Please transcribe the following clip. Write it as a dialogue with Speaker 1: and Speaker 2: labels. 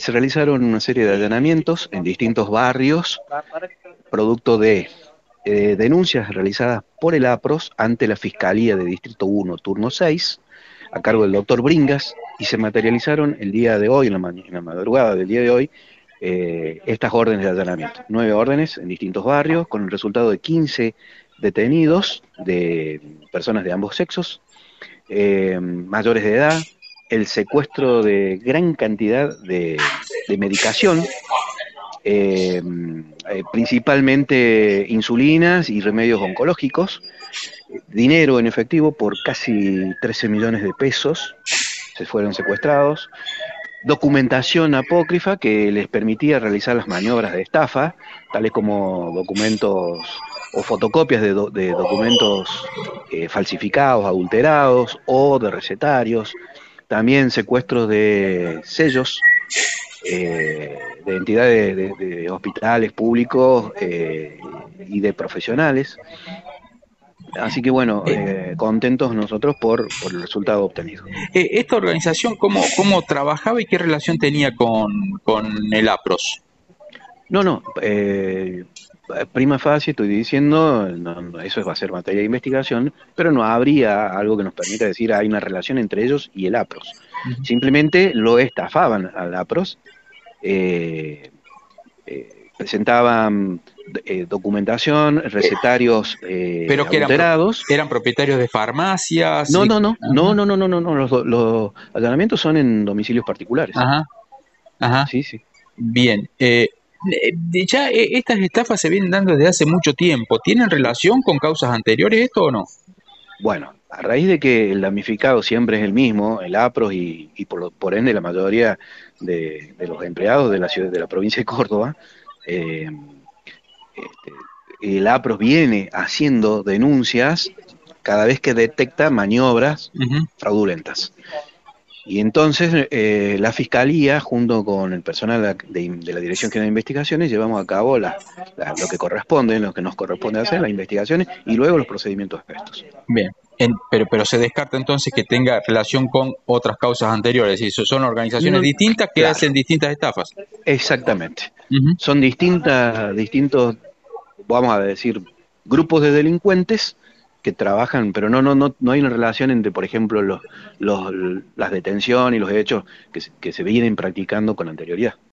Speaker 1: se realizaron una serie de allanamientos en distintos barrios, producto de denuncias realizadas por el APROS ante la Fiscalía de Distrito 1, turno 6, a cargo del doctor Bringas, y se materializaron el día de hoy, en la madrugada del día de hoy, estas órdenes de allanamiento. 9 órdenes en distintos barrios, con el resultado de 15 detenidos de personas de ambos sexos, mayores de edad, el secuestro de gran cantidad de medicación, principalmente insulinas y remedios oncológicos, dinero en efectivo por casi 13 millones de pesos, se fueron secuestrados, documentación apócrifa que les permitía realizar las maniobras de estafa, tales como documentos o fotocopias de documentos falsificados, adulterados o de recetarios, también secuestros de sellos de entidades de hospitales públicos y de profesionales. Así que bueno,
Speaker 2: Eh,
Speaker 1: contentos nosotros por el resultado obtenido.
Speaker 2: ¿Esta organización cómo trabajaba y qué relación tenía con el APROS?
Speaker 1: No, no, prima facie estoy diciendo, eso va a ser materia de investigación, pero no habría algo que nos permita decir hay una relación entre ellos y el APROS.
Speaker 2: Ujú.
Speaker 1: Simplemente lo estafaban al APROS, eh, presentaban documentación, recetarios
Speaker 2: Pero que
Speaker 1: adulterados.
Speaker 2: eran propietarios de farmacias
Speaker 1: No,
Speaker 2: y...
Speaker 1: no, no, no,
Speaker 2: Ajá,
Speaker 1: no, no, no, no, no, los allanamientos son en domicilios particulares.
Speaker 2: ajá, ajá.
Speaker 1: Sí, sí.
Speaker 2: Bien. Ya estas estafas se vienen dando desde hace mucho tiempo. ¿Tienen relación con causas anteriores esto o no?
Speaker 1: Bueno, a raíz de que el damnificado siempre es el mismo, el APROS y por ende la mayoría de los empleados de la ciudad, de la provincia de Córdoba, eh, este, el APROS viene haciendo denuncias cada vez que detecta maniobras
Speaker 2: Ujú.
Speaker 1: fraudulentas. Y entonces la Fiscalía, junto con el personal de la Dirección General de Investigaciones, llevamos a cabo lo que corresponde, lo que nos corresponde hacer, las investigaciones y luego los procedimientos exprestos.
Speaker 2: Bien. Pero se descarta entonces que tenga relación con otras causas anteriores. Y son organizaciones
Speaker 1: No,
Speaker 2: distintas que
Speaker 1: claro,
Speaker 2: hacen distintas estafas.
Speaker 1: exactamente.
Speaker 2: Ujú.
Speaker 1: Son distintos, vamos a decir, grupos de delincuentes que trabajan, pero no hay una relación entre, por ejemplo, las detenciones y los hechos que se vienen practicando con anterioridad.